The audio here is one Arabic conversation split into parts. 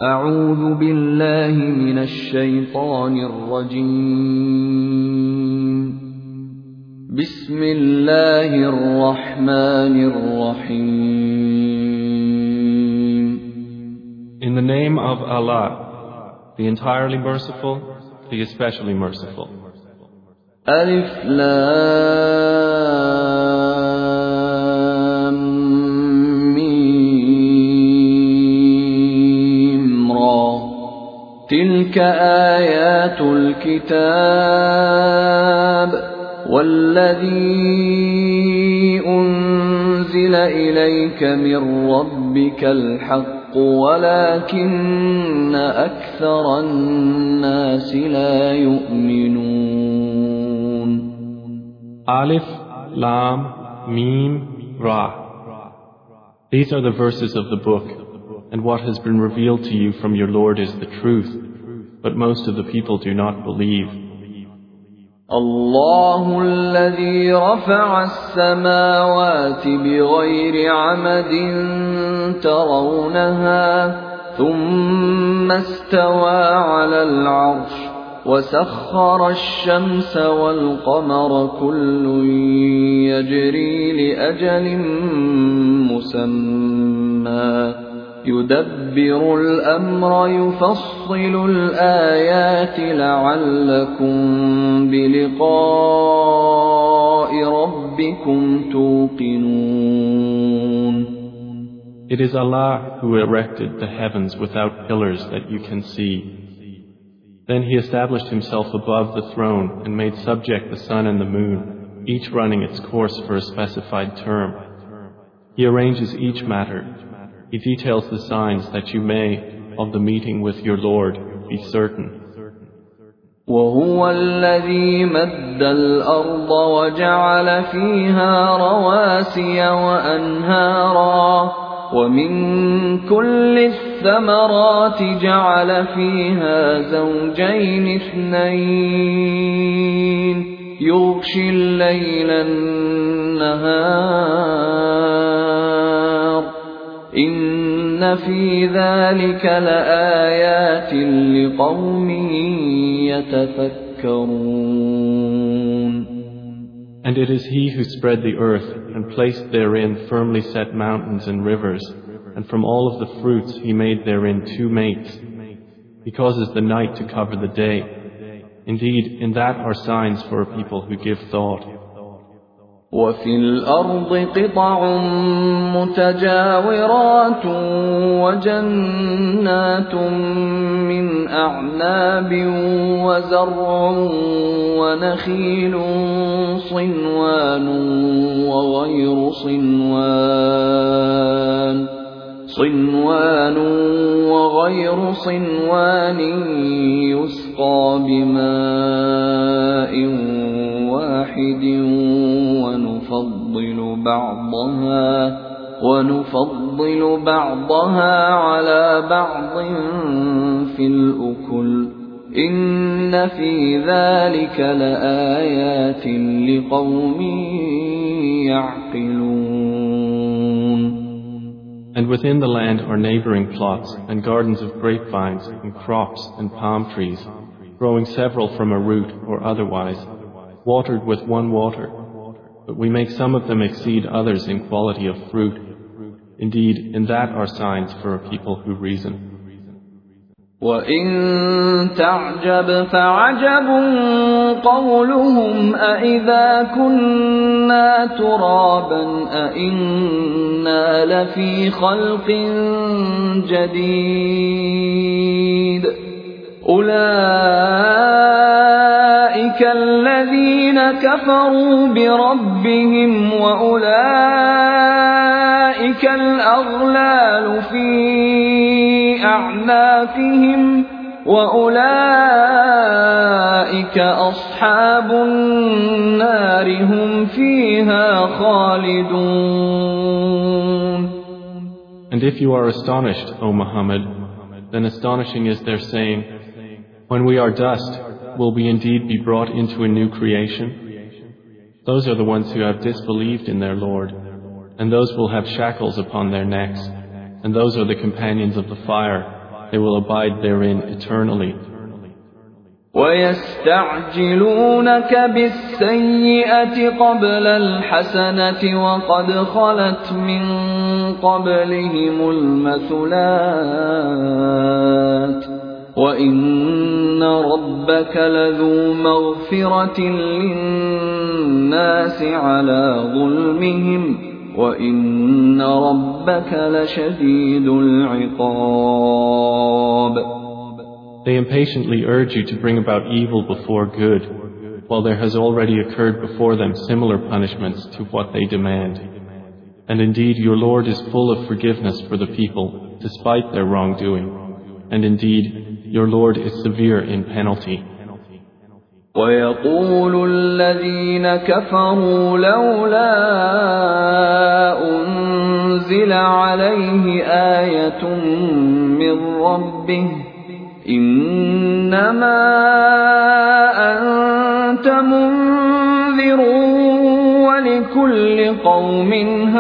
أعوذ بالله من الشيطان الرجيم. بسم الله الرحمن الرحيم. In the name of Allah, the entirely merciful, the especially merciful. ألف لام ميم را تلك آيات الكتاب والذي أنزل إليك من ربك الحق ولكن أكثر الناس لا يؤمنون. Alif, Lam, Mim, Ra. These are the verses of the book, and what has been revealed to you from your Lord is the truth, but most of the people do not believe. الله الذي رفع السماوات بغير عمد ترونها ثم استوى على العرش وسخر الشمس والقمر كل يجري لأجل مسمى يدبر الأمر يفصل الآيات لعلكم بلقاء ربكم توقنون. It is Allah who erected the heavens without pillars that you can see. Then He established Himself above the throne and made subject the sun and the moon, each running its course for a specified term. He arranges each matter. He details the signs that you may, of the meeting with your Lord, be certain. وهو الذي مد الأرض وجعل فيها رواسي وأنهارا ومن كل الثمرات جعل فيها زوجين اثنين يغشي الليل النهار إن في ذلك لآيات لقوم يتفكرون. And it is He who spread the earth and placed therein firmly set mountains and rivers, and from all of the fruits He made therein two mates. He causes the night to cover the day. Indeed, in that are signs for a people who give thought. وفي الأرض قطع متجاورات وجنات من أعناب وزرع ونخيل صنوان وغير صنوان يسقى بماء واحد ونفضل بعضها على بعض في الأكل إن في ذلك لآيات لقوم يعقلون. And within the land are neighboring plots and gardens of grapevines and crops and palm trees, growing several from a root or otherwise, watered with one water. But we make some of them exceed others in quality of fruit. Indeed, in that are signs for a people who reason. وَإِن تَعْجَبْ فَعَجَبٌ قَوْلُهُمْ أَإِذَا كُنَّا تُرَابًا أَإِنَّا لَفِي خَلْقٍ جَدِيدٍ أُولَئِكَ الَّذِينَ كَفَرُوا بِرَبِّهِمْ وَأُولَئِكَ الْأَغْلَالُ فِي أَعْنَاقِهِمْ وَأُولَئِكَ أَصْحَابُ النَّارِ هُمْ فِيهَا خَالِدُونَ. And if you are astonished, O Muhammad, then astonishing is their saying, when we are dust, will we indeed be brought into a new creation? Those are the ones who have disbelieved in their Lord, and those will have shackles upon their necks, and those are the companions of the fire, they will abide therein eternally. ويستعجلونك بالسيئة قبل الحسنة وقد خلت من قبلهم المثلات وإن ربك لذو مغفرة للناس على ظلمهم وإن ربك لشديد العقاب. They impatiently urge you to bring about evil before good, while there has already occurred before them similar punishments to what they demand. And indeed your Lord is full of forgiveness for the people, despite their wrongdoing. And indeed your Lord is severe in penalty. ويقول الذين كفروا لولا أنزل عليه آية من ربه إنما أنت منذر ولكل قوم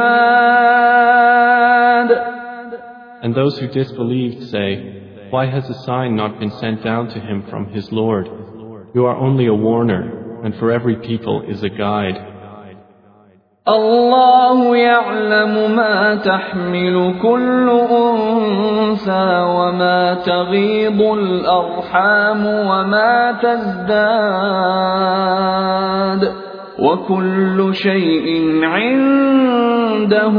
هاد. And those who disbelieved say, why has a sign not been sent down to him from his Lord? You are only a warner, and for every people is a guide. الله يعلم ما تحمل كل أنثى وما تغيض الأرحام وما تزداد وكل شيء عنده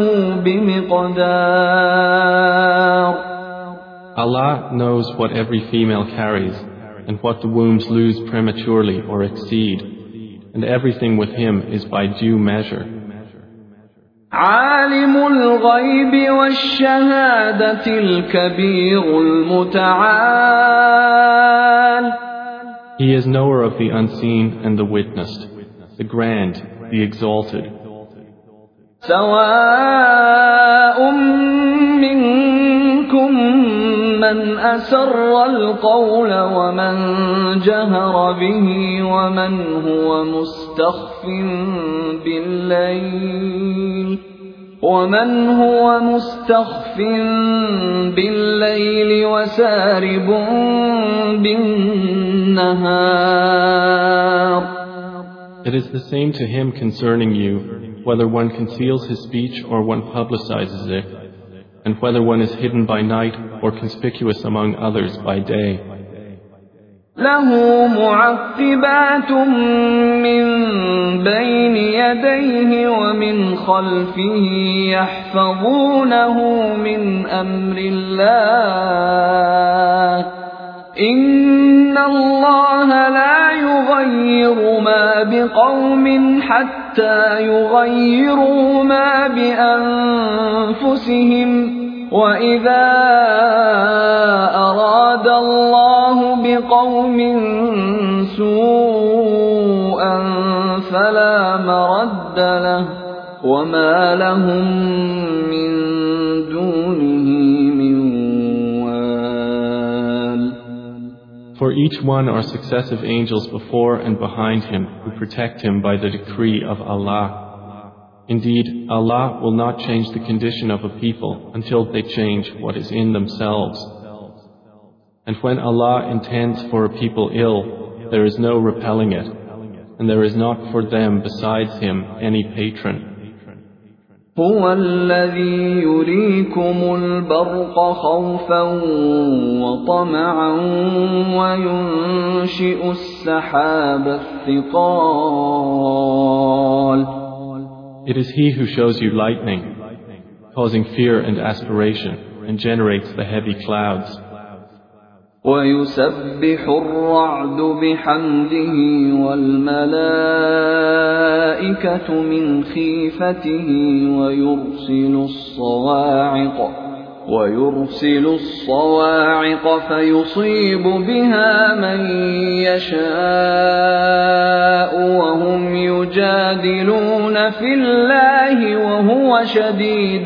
بمقدار. Allah knows what every female carries and what the wombs lose prematurely or exceed, and everything with him is by due measure. عالم الغيب والشهادة الكبير المتعال. He is knower of the unseen and the witnessed, the grand, the exalted. سواء منكم من أسر القول ومن جهر به ومن هو مستخف بالليل وسارب بالنهار. It is the same to him concerning you, whether one conceals his speech or one publicizes it, and whether one is hidden by night or conspicuous among others by day. له معقبات من بين يديه ومن خلفه يحفظونه من أمر الله إن الله لا يغير ما بقوم حتى يغيروا ما بأنفسهم وإذا أراد الله بقوم سوءا فلا مرد له وما لهم من دونه من وال. For each one are successive angels before and behind him who protect him by the decree of Allah. Indeed, Allah will not change the condition of a people until they change what is in themselves. And when Allah intends for a people ill, there is no repelling it, and there is not for them besides Him any patron. هو الذي يريكم البرق خوفا وطمعا وينشئ السحاب الثقال. It is He who shows you lightning, causing fear and aspiration, and generates the heavy clouds. ويسبح الرعد بحمده والملائكة من خيفته ويرسل الصواعق فيصيب بها من يشاء وهم يجادلون في الله وهو شديد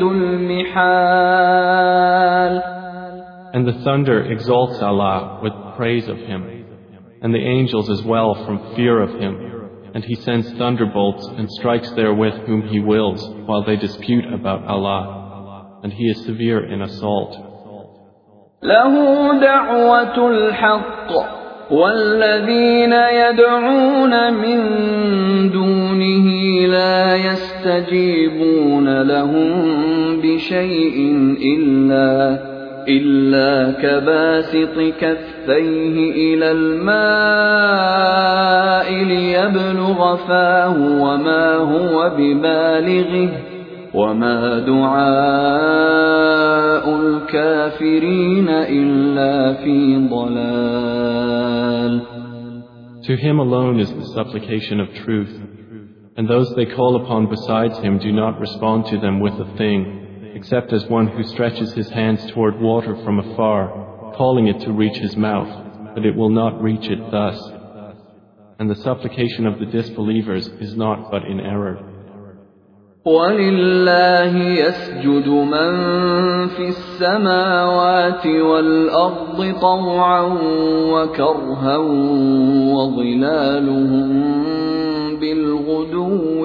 المحال. And the thunder exalts Allah with praise of Him, and the angels as well from fear of Him, and He sends thunderbolts and strikes therewith whom He wills while they dispute about Allah, and He is severe in assault. له دعوة الحق والذين يدعون من دونه لا يستجيبون لهم بشيء إلا كباسط كفيه إلى الماء ليبلغ فاه وما هو ببالغه وما دعاء الكافرين إلا في ضلال. To him alone is the supplication of truth, and those they call upon besides him do not respond to them with a thing, except as one who stretches his hands toward water from afar, calling it to reach his mouth, but it will not reach it thus. And the supplication of the disbelievers is not but in error. وَلِلَّهِ يَسْجُدُ مَن فِي السَّمَاوَاتِ وَالْأَرْضِ طَوْعًا وَكَرْهًا وَظِلَالُهُم بِالْغُدُوِّ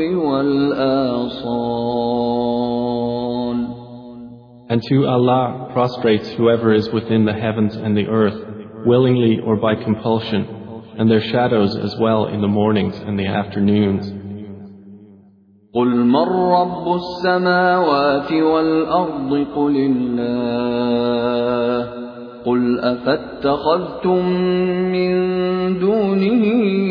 وَالْآصَالِ. And to Allah prostrates whoever is within the heavens and the earth, willingly or by compulsion, and their shadows as well in the mornings and the afternoons. قُلْ مَنْ رَبُّ السَّمَاوَاتِ وَالْأَرْضِ قُلِ اللَّهُ قُلْ أَفَاتَّخَذْتُم مِّن دُونِهِ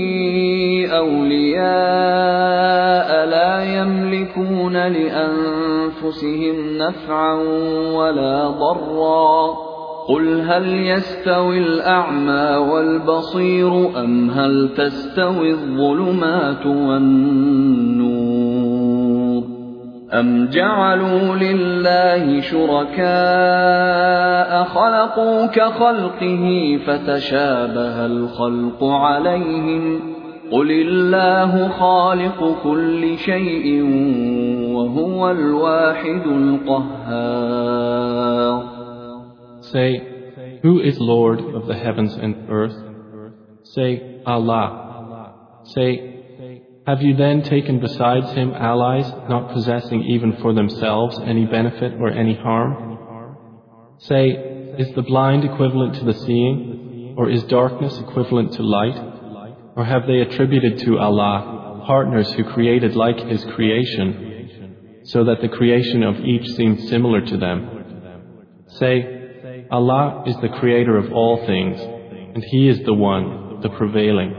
أَوْلِيَاءَ لَا يَمْلِكُونَ لِأَنفُسِهِمْ نَفْعًا وَلَا ضَرًّا قُلْ هَلْ يَسْتَوِي الْأَعْمَى وَالْبَصِيرُ أَمْ هَلْ تَسْتَوِي الظُّلُمَاتُ وَالنُّورُ أَمْ جَعَلُوا لِلَّهِ شُرَكَاءَ خَلَقُوا كَخَلْقِهِ فَتَشَابَهَ الْخَلْقُ عَلَيْهِمْ قُلِ اللَّهُ خَالِقُ كُلِّ شَيْءٍ وَهُوَ الْوَاحِدُ الْقَهَّارُ. Say, who is Lord of the heavens and earth? Say, Allah. Say, have you then taken besides him allies, not possessing even for themselves any benefit or any harm? Say, is the blind equivalent to the seeing, or is darkness equivalent to light? Or have they attributed to Allah partners who created like his creation, so that the creation of each seemed similar to them? Say, Allah is the creator of all things, and he is the one, the prevailing.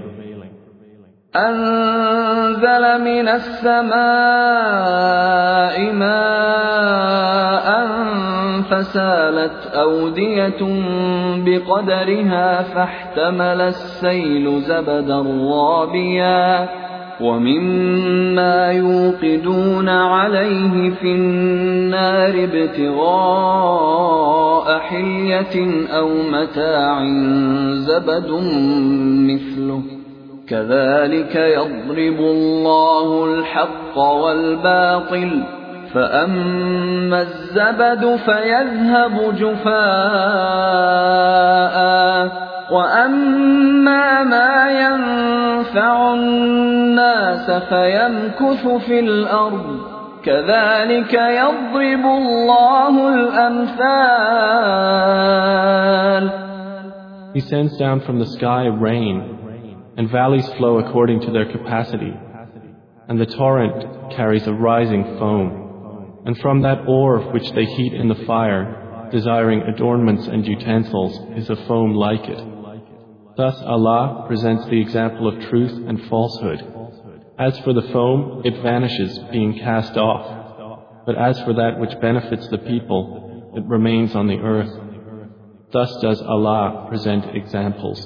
أنزل من السماء ماء فسالت أودية بقدرها فاحتمل السيل زبدا رابيا ومما يوقدون عليه في النار ابتغاء حلية أو متاع زبد مثله كذلك يضرب الله الحق والباطل فأما الزبد فيذهب جفاء وأما ما ينفع الناس فيمكث في الأرض كذلك يضرب الله الأمثال. He sends down from the sky rain, and valleys flow according to their capacity, and the torrent carries a rising foam, and from that ore which they heat in the fire, desiring adornments and utensils, is a foam like it. Thus Allah presents the example of truth and falsehood. As for the foam, it vanishes, being cast off, but as for that which benefits the people, it remains on the earth. Thus does Allah present examples.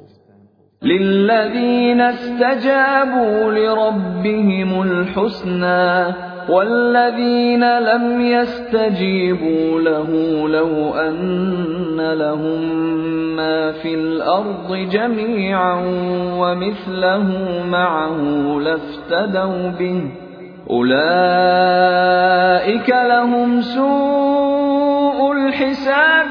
للذين استجابوا لربهم الحسنى والذين لم يستجيبوا له لو أن لهم ما في الأرض جميعا ومثله معه لافتدوا به أولئك لهم سوء الحساب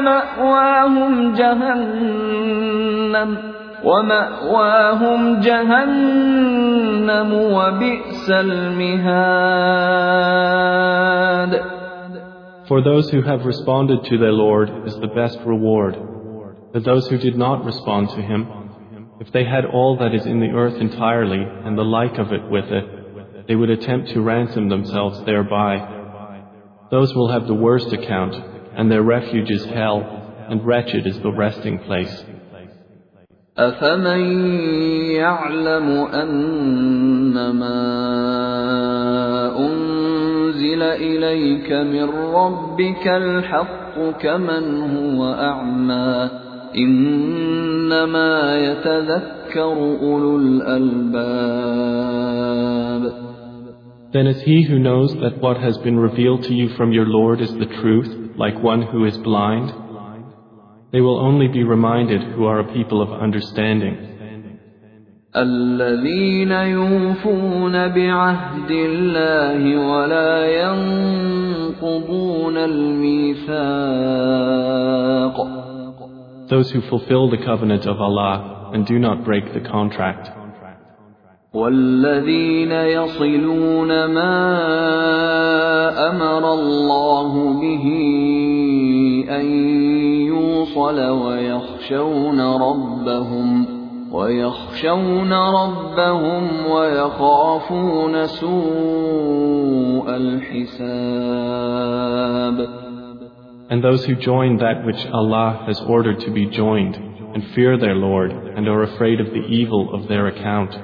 ومأواهم جهنم وبئس المهاد. For those who have responded to their Lord is the best reward. But those who did not respond to Him, if they had all that is in the earth entirely and the like of it with it, they would attempt to ransom themselves thereby. Those will have the worst account, and their refuge is hell, and wretched is the resting place. أفمن يعلم أنما أنزل إليك من ربك الحق كمن هو أعمى إنما يتذكر أولو الألباب. Then is he who knows that what has been revealed to you from your Lord is the truth, like one who is blind? They will only be reminded who are a people of understanding. الذين يوفون بعهد الله ولا ينقضون الميثاق. Those who fulfill the covenant of Allah and do not break the contract. والذين يصلون ما أمر الله به أن يوصل ويخشون ربهم ويخافون سوء الحساب. And those who join that which Allah has ordered to be joined and fear their Lord and are afraid of the evil of their account.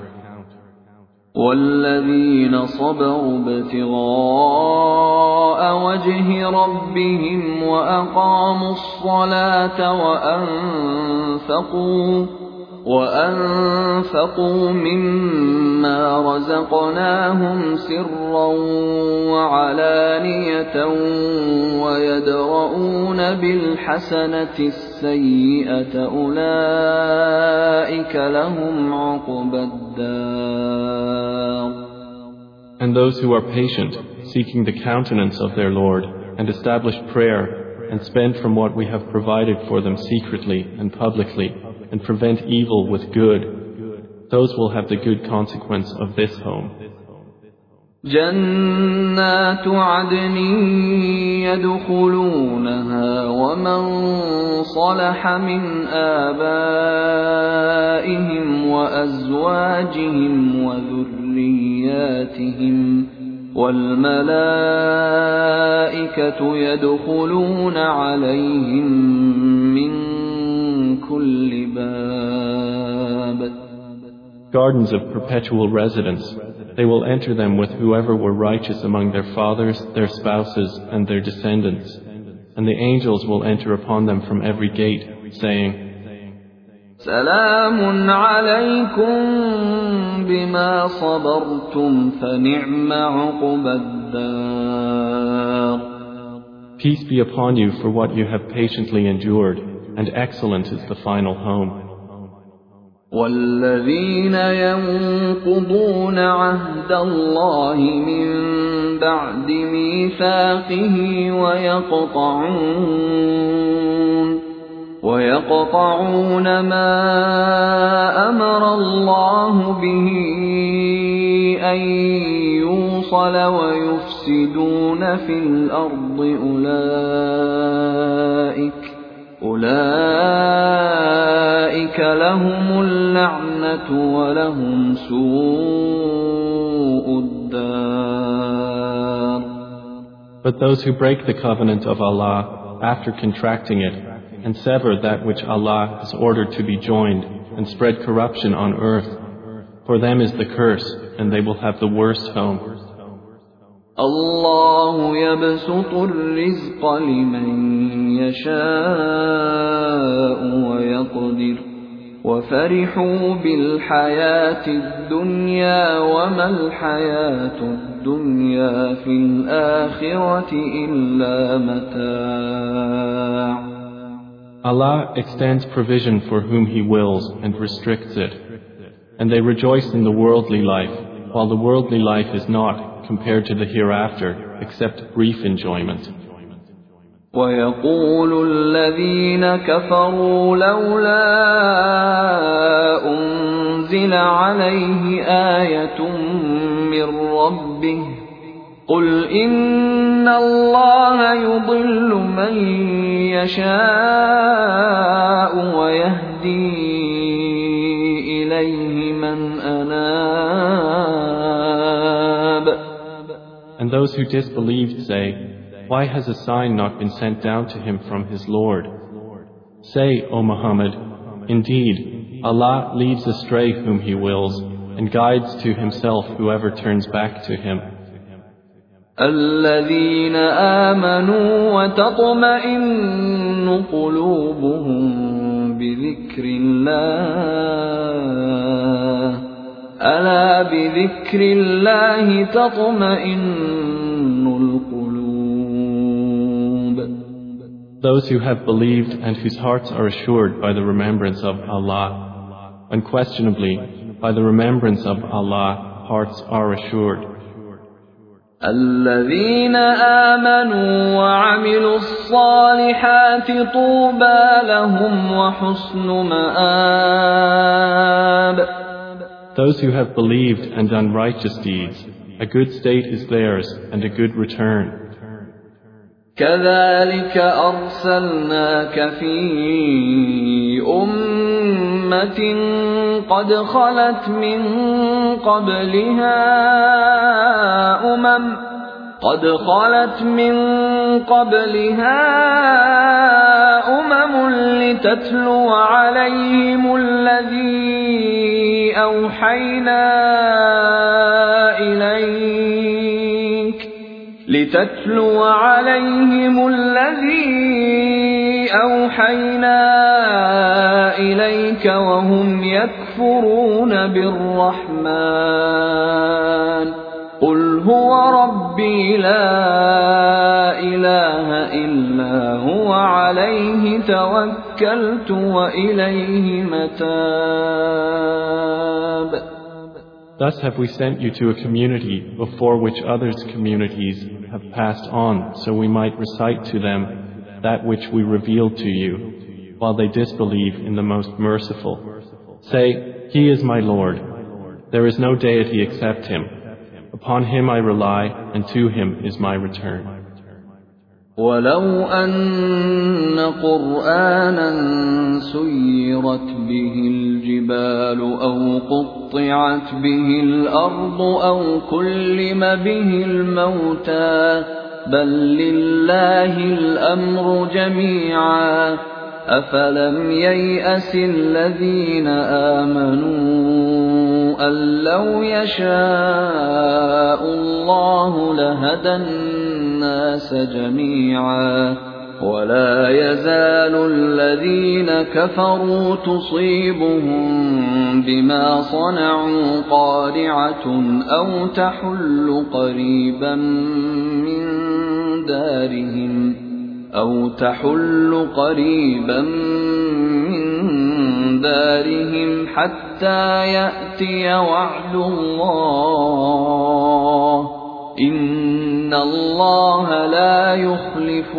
والذين صبروا ابتغاء وجه ربهم وأقاموا الصلاة وأنفقوا مما رزقناهم سرا وعلانية ويدرؤون بالحسنة السيئة أولئك لهم عقبى الدار. And those who are patient, seeking the countenance of their Lord, and establish prayer, and spend from what we have provided for them secretly and publicly, and prevent evil with good, those will have the good consequence of this home. جنات عدن يدخلونها ومن صلح من آبائهم وأزواجهم وذرياتهم والملائكة يدخلون عليهم من كل باب. Gardens of perpetual residence, they will enter them with whoever were righteous among their fathers, their spouses, and their descendants. And the angels will enter upon them from every gate, saying, سلام عليكم بما صبرتم فنعم عقبى الدار. Peace be upon you for what you have patiently endured, and excellent is the final home. والذين ينقضون عهد الله من بعد ميثاقه ويقطعون ما أمر الله به أن يوصل ويفسدون في الأرض أولئك لهم اللعنة ولهم سوء الدار. But those who break the covenant of Allah after contracting it and sever that which Allah has ordered to be joined and spread corruption on earth, for them is the curse and they will have the worst home. الله يبسط الرزق لمن يشاء ويقدر وفرحوا بالحياة الدنيا وما الحياة الدنيا في الآخرة إلا متاع. Allah extends provision for whom He wills and restricts it, and they rejoice in the worldly life, while the worldly life is not, compared to the hereafter, except brief enjoyment. ويقول الذين كفروا لولا أنزل عليه آية من ربه قل إن الله يضل من يشاء ويهدي إليه من أناب. And those who disbelieved say, why has a sign not been sent down to him from his Lord? Say, O Muhammad, indeed, Allah leads astray whom He wills and guides to Himself whoever turns back to Him. الذين آمنوا وتطمئن قلوبهم بذكر الله ألا بذكر الله تطمئن القلوب. Those who have believed and whose hearts are assured by the remembrance of Allah. Unquestionably, by the remembrance of Allah, hearts are assured. الذين آمنوا وعملوا الصالحات طوبى لهم وحسن مآب. Those who have believed and done righteous deeds, a good state is theirs and a good return. كذلك أرسلناك في أمة قد خلت من قبلها أمم لتتلو عليهم الذي أوحينا إليك وهم يكفرون بالرحمن قل هو ربي لا إله إلا هو عليه توكلت وإليه متاب. Thus have we sent you to a community before which others' communities have passed on, so we might recite to them that which we revealed to you, while they disbelieve in the Most Merciful. Say, He is my Lord. There is no deity except Him. Upon Him I rely, and to Him is my return. ولو أن قرآنا سيرت به الجبال أو قطعت به الأرض أو كلم به الموتى بل لله الأمر جميعا أفلم ييأس الذين آمنوا أن لو يشاء الله لهدى الناس جميعا ولا يزال الذين كفروا تصيبهم بما صنعوا قارعة أو تحل قريبا من دارهم حتى يأتي وعد الله إن الله لا يخلف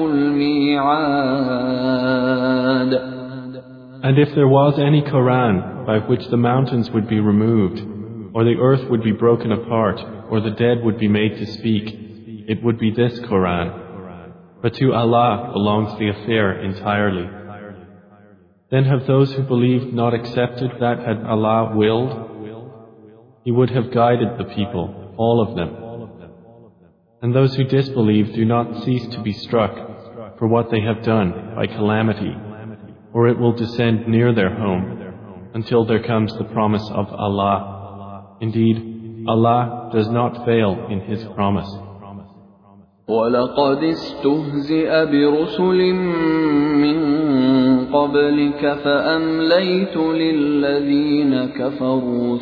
الميعاد. And if there was any Quran by which the mountains would be removed, or the earth would be broken apart, or the dead would be made to speak, it would be this Quran. But to Allah belongs the affair entirely. Then have those who believed not accepted that had Allah willed? He would have guided the people, all of them. And those who disbelieve do not cease to be struck for what they have done by calamity, or it will descend near their home until there comes the promise of Allah. Indeed, Allah does not fail in His promise. وَلَقَدِ اسْتُهْزِئَ بِرُسُلٍ مِّن قَبْلِكَ فَأَمْلَيْتُ لِلَّذِينَ كَفَرُوا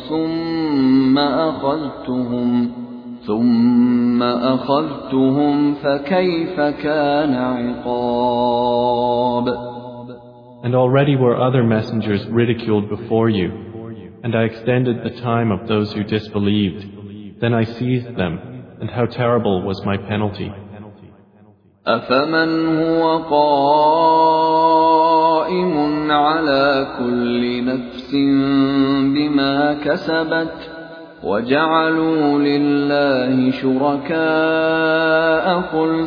ثُمَّ أَخَذْتُهُمْ فَكَيْفَ كَانَ عِقَابِ. And already were other messengers ridiculed before you, and I extended the time of those who disbelieved. Then I seized them, and how terrible was my penalty. أَفَمَنْ هُوَ قَائِمٌ عَلَى كُلِّ نَفْسٍ بِمَا كَسَبَتْ وجعلوا لله شركاء قل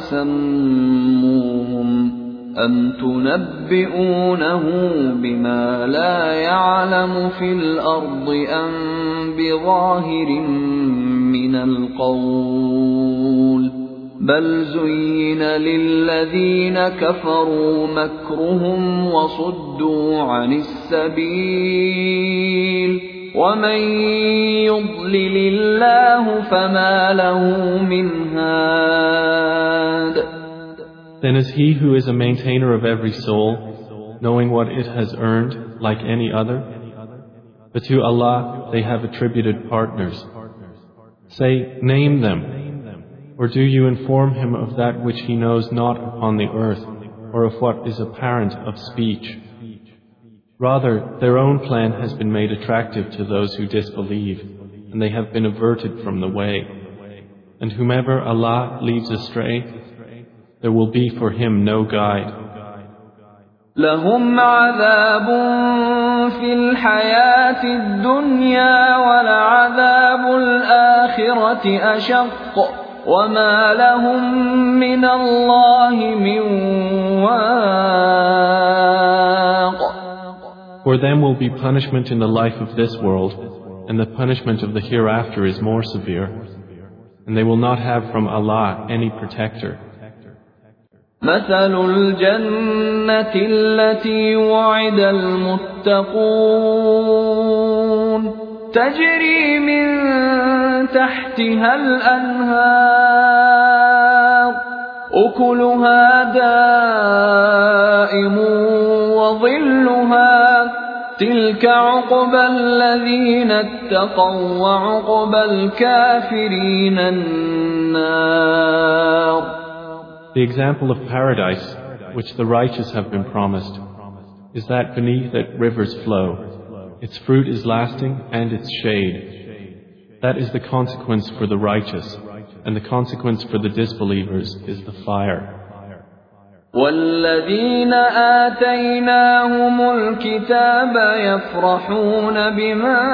سموهم أم تنبئونه بما لا يعلم في الأرض أم بظاهر من القول بل زين للذين كفروا مكرهم وصدوا عن السبيل ومن يضلل الله فما له من هاد. Then is he who is a maintainer of every soul, knowing what it has earned, like any other? But to Allah they have attributed partners. Say, name them. Or do you inform him of that which he knows not upon the earth, or of what is apparent of speech? Rather, their own plan has been made attractive to those who disbelieve, and they have been averted from the way. And whomever Allah leaves astray, there will be for him no guide. لهم عذاب في الحياة الدنيا ولعذاب الآخرة أشق وما لهم من الله من واق. For them will be punishment in the life of this world, and the punishment of the hereafter is more severe, and they will not have from Allah any protector. مثل الجنة التي وعد المتقون تجري من تحتها الأنهار أكلها دائم وظلها تلك عقبى الذين اتقوا وعقبى الكافرين النار. The example of paradise, which the righteous have been promised, is that beneath it rivers flow. Its fruit is lasting and its shade. That is the consequence for the righteous, and the consequence for the disbelievers is the fire. والذين آتيناهم الكتاب يفرحون بما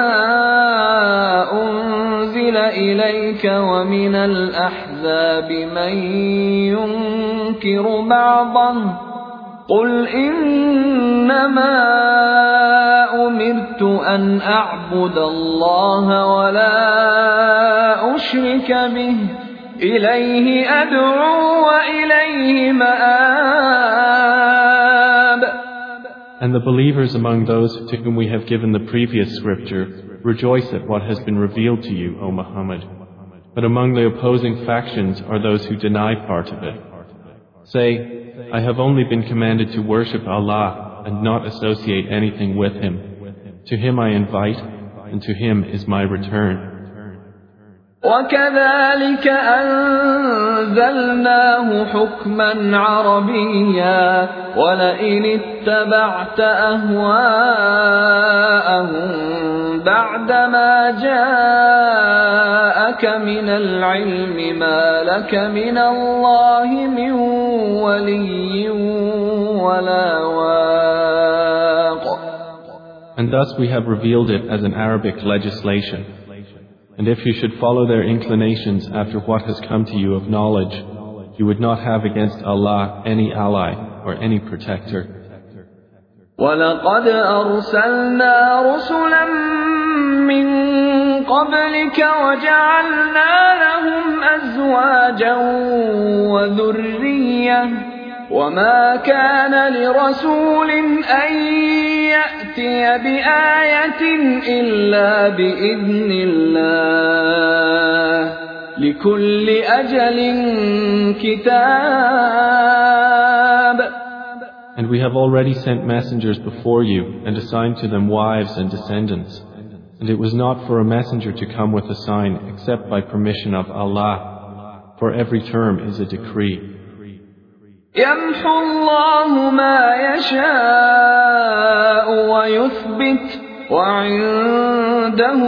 أنزل إليك ومن الأحزاب من ينكر بعضه قل إنما أمرت أن أعبد الله ولا أشرك به إليه أدعو وإليه مآب. And the believers among those to whom we have given the previous scripture rejoice at what has been revealed to you, O Muhammad. But among the opposing factions are those who deny part of it. Say, I have only been commanded to worship Allah and not associate anything with Him. To Him I invite, and to Him is my return. وكذلك أنزلناه حكما عربيا ولئن اتبعت أهواءهم بعدما جاءك من العلم ما لك من الله من ولي ولا واق. And thus we have revealed it as an Arabic legislation. And if you should follow their inclinations after what has come to you of knowledge, you would not have against Allah any ally or any protector. وَلَقَدْ أَرْسَلْنَا رُسُلًا مِّن قَبْلِكَ وَجَعَلْنَا لَهُمْ أَزْوَاجًا وَذُرِّيَّةً وَمَا كَانَ لِرَسُولٍ أَن يَأْتِيَ بِآيَةٍ إِلَّا بِإِذْنِ اللَّهِ لِكُلِّ أَجَلٍ كِتَابٌ. And we have already sent messengers before you and assigned to them wives and descendants. And it was not for a messenger to come with a sign except by permission of Allah. For every term is a decree. يَمْحُو اللَّهُ مَا يَشَاءُ وَيُثْبِتُ وَعِندَهُ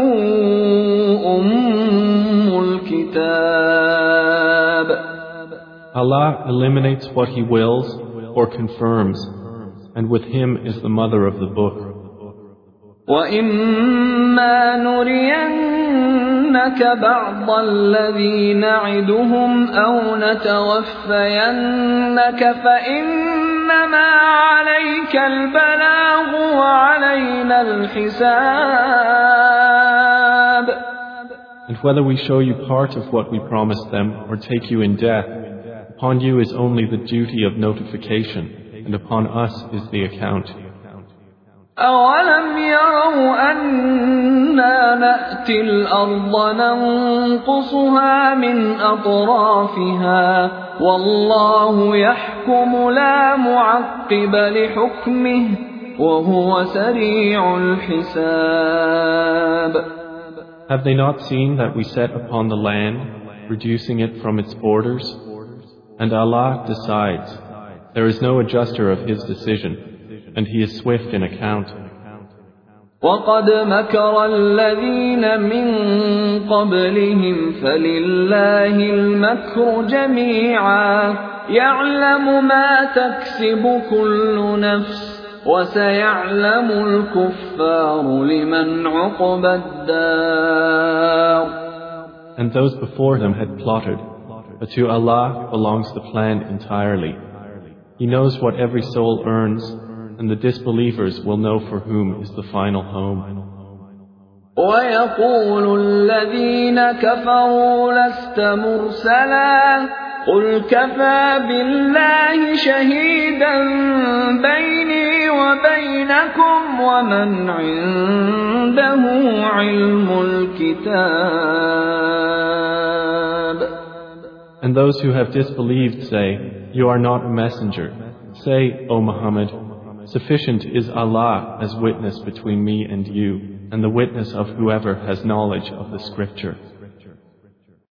أُمُّ الْكِتَابِ. Allah eliminates what He wills or confirms, and with Him is the mother of the book. وَإِمَّا نُرِيَنَّكَ بَعْضَ الَّذِي نَعِدُهُمْ أَوْ نَتَوَفَّيَنَّكَ فَإِنَّمَا عَلَيْكَ الْبَلَاغُ وَعَلَيْنَا الْحِسَابُ. And whether we show you part of what we promised them or take you in death, upon you is only the duty of notification, and upon us is the account. أَوَلَمْ يَرَوْا أَنَّا نَأْتِي الْأَرْضَ نَنقُصُهَا مِنْ أَطْرَافِهَا وَاللَّهُ يَحْكُمُ لَا مُعَقِّبَ لِحُكْمِهِ وَهُوَ سَرِيعُ الْحِسَابِ. Have they not seen that we set upon the land, reducing it from its borders? And Allah decides. There is no adjuster of His decision, and He is swift in account. وَقَدْ مَكَرَ الَّذِينَ مِن قَبْلِهِمْ فَلِلَّهِ الْمَكْرُ جَمِيعًا يَعْلَمُ مَا تَكْسِبُ كُلُّ نَفْسٍ وَسَيَعْلَمُ الْكُفَّارُ لِمَنْ عُقْبَى الدَّارِ. And those before them had plotted, but to Allah belongs the plan entirely. He knows what every soul earns, and the disbelievers will know for whom is the final home. وَيَقُولُ الَّذِينَ كَفَرُوا لَسْتَ مُرْسَلًا قُلْ كَفَى بِاللَّهِ شَهِيدًا بَيْنِي وَبَيْنَكُمْ وَمَنْ عِندَهُ عِلْمُ الْكِتَابِ. And those who have disbelieved say, "You are not a messenger." Say, O Muhammad, sufficient is Allah as witness between me and you, and the witness of whoever has knowledge of the scripture.